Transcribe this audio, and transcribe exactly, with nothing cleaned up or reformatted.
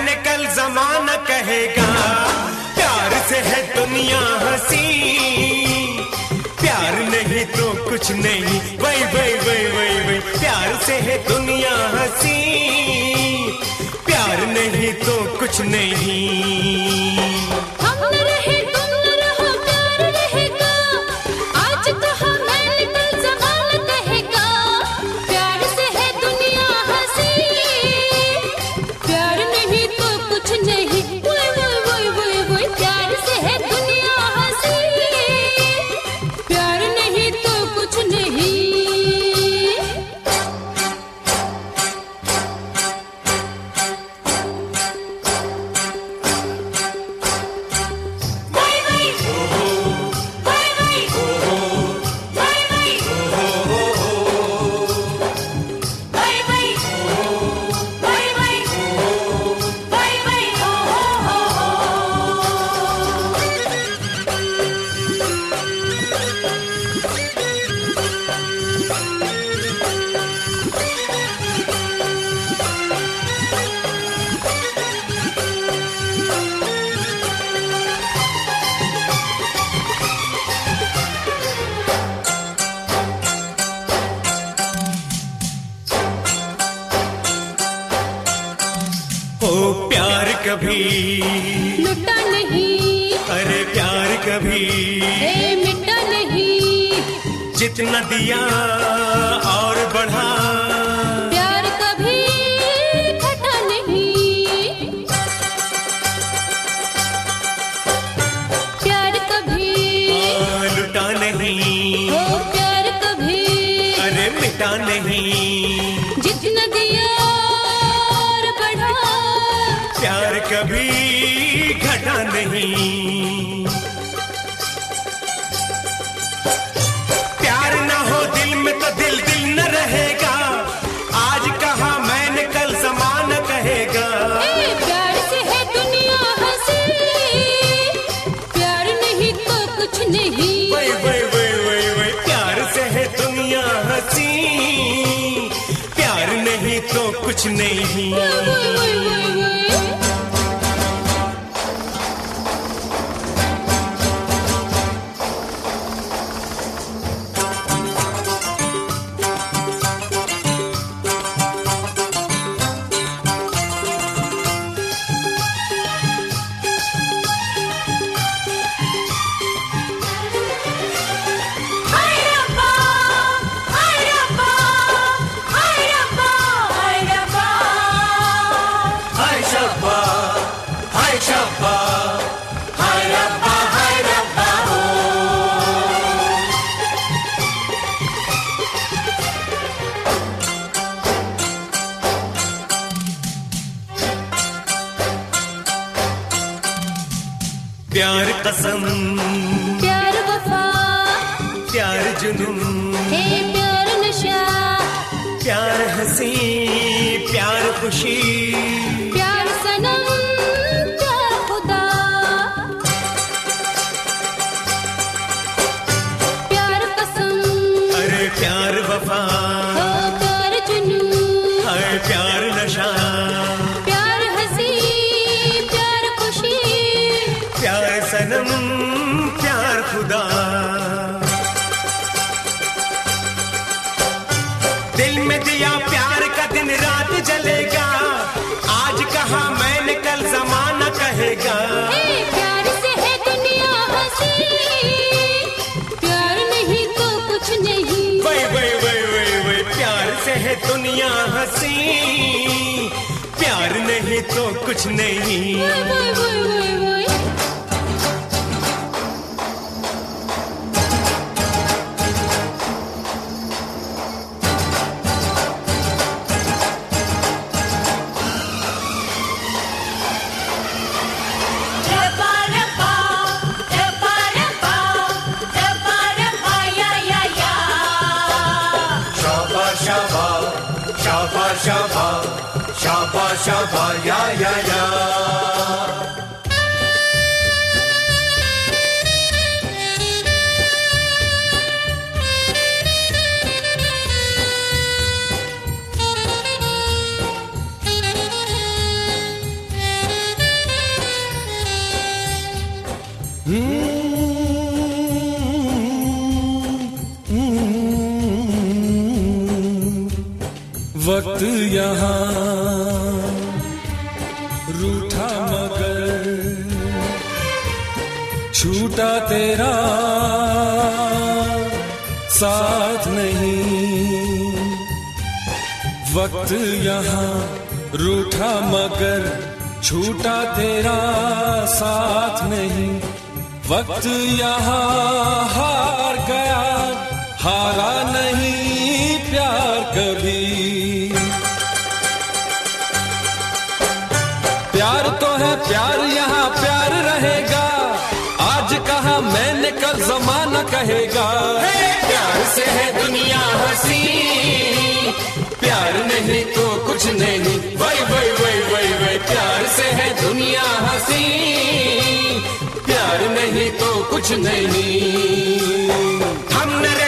मैंने कल जमाना कहेगा, प्यार से है दुनिया हंसी, प्यार नहीं तो कुछ नहीं, वही वही वही वही वही प्यार से है दुनिया हंसी, प्यार नहीं तो कुछ नहीं। हम न रहे तुम न रहो प्यार रहेगा, आज कहा मैंने कल ज़माना कहेगा, प्यार से है दुनिया हंसी, प्यार नहीं तो कुछ नहीं, वही वही वही वही वही प्यार से है दुनिया हंसी, प्यार नहीं तो कुछ नहीं। ओ प्यार कभी लुटा नहीं, अरे प्यार कभी ए मिटा नहीं, जितना दिया और बढ़ा, प्यार कभी घटा नहीं, प्यार कभी लुटा नहीं, ओ प्यार कभी अरे मिटा नहीं, जितना दिया और बढ़ा, प्यार कभी घटा नहीं। प्यार ना हो दिल में तो दिल दिल न रहेगा, आज कहा मैंने कल ज़माना कहेगा, ए प्यार से है दुनिया हंसी, प्यार नहीं तो कुछ नहीं, वही वही वही वही वही प्यार से है दुनिया हंसी, प्यार नहीं तो कुछ नहीं। वही वही वही वही प्यार कसम, प्यार वफा, प्यार जुनून, हे प्यार नशा, प्यार हंसी, प्यार खुशी, प्यार सनम, प्यार खुदा, प्यार कसम, अरे प्यार वफा, ओ प्यार जुनून, हाय प्यार नशा, प्यार हंसी, प्यार खुशी, प्यार सनम, प्यार खुदा। दिल में दिया प्यार का दिन रात जलेगा, आज कहा मैंने कल ज़माना कहेगा, ए प्यार से है दुनिया हंसी, प्यार नहीं तो कुछ नहीं, वही वही वही वही वही प्यार से है दुनिया हंसी, प्यार नहीं तो कुछ नहीं। वही वही वही वही वही Shabba, shabba, shabba, shabba, ya, ya, ya. रूठा मगर छूटा तेरा साथ नहीं। वक्त यहाँ रूठा मगर छूटा तेरा साथ नहीं। वक्त यहाँ हार गया, हारा नहीं प्यार कभी। प्यार तो है प्यार, यहाँ प्यार रहेगा। आज कहा मैंने कल जमाना कहेगा। प्यार से है दुनिया हंसी, प्यार नहीं तो कुछ नहीं। वही वही वही वही वही प्यार से है दुनिया हंसी, प्यार नहीं तो कुछ नहीं। हम न